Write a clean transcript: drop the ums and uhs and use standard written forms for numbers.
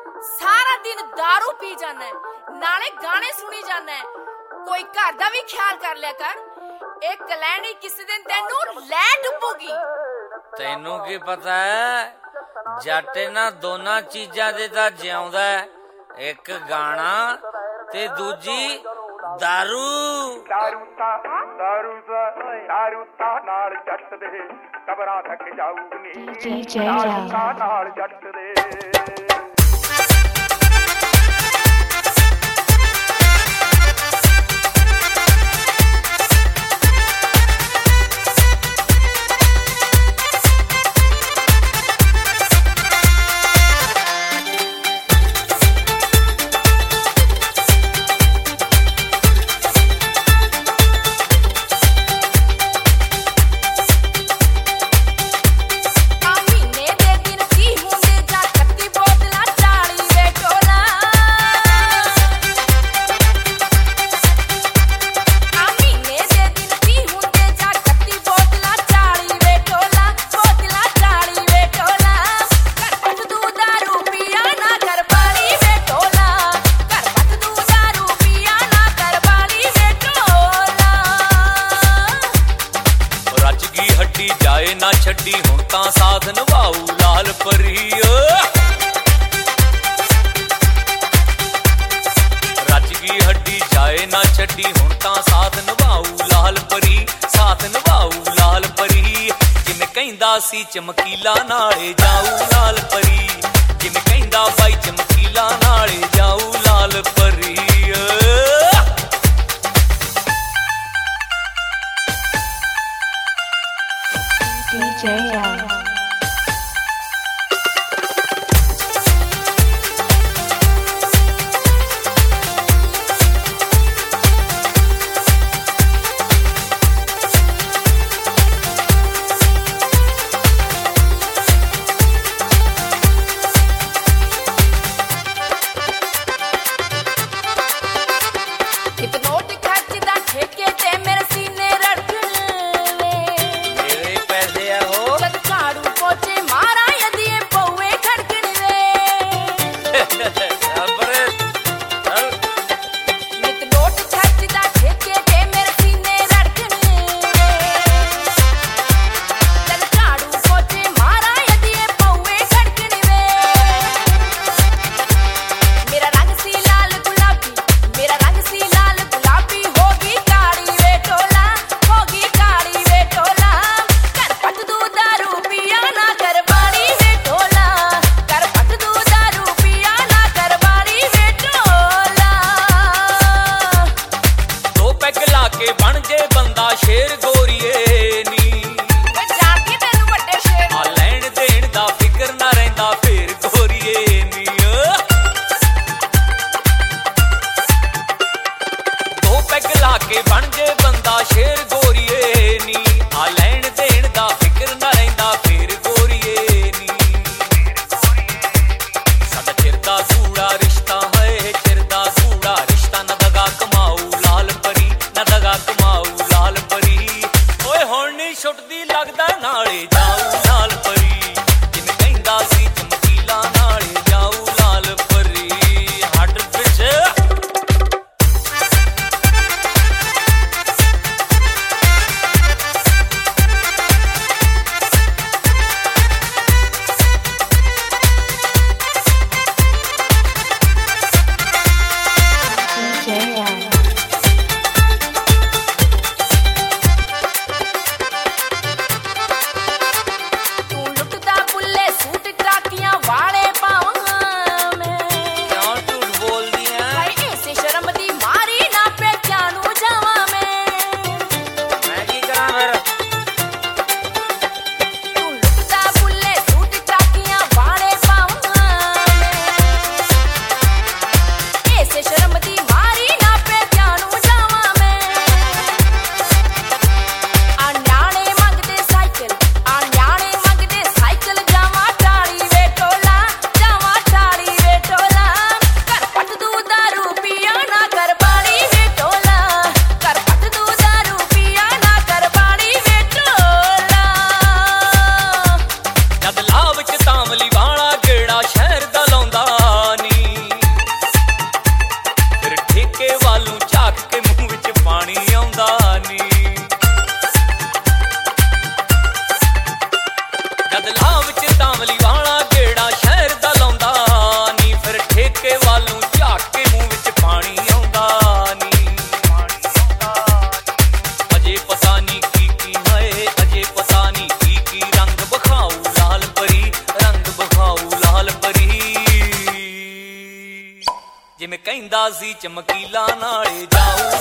सारा दिन दारू पी जाना है, नाले गाने सुनी जाना है। कोई घर दा भी ख्याल कर लिया कर। एक कलैनी किसी दिन तेनू लै डुबूगी। तेनू की पता है जट ना दोना चीजां दे तां जिउंदा है, एक गाना ते दूजी दारू। दारू ता नाल जट दे कबरां तक जाऊगी, दारू ता नाल जट दे। ना छड्डी हुण तां साथ निभाऊ लाल परी। रच गई हड्डी जाए ना छड्डी हुण तां साथ निभाऊ लाल परी, साथ निभाऊ लाल परी। जिन कहंदा सी चमकीला नाले जाऊ लाल परी, जिन कहंदा बाई चमकीला नाले जाऊ लाल परी। DJ ਕਹਿੰਦਾ ਸੀ ਚਮਕੀਲਾ ਨਾਲੇ ਜਾਊ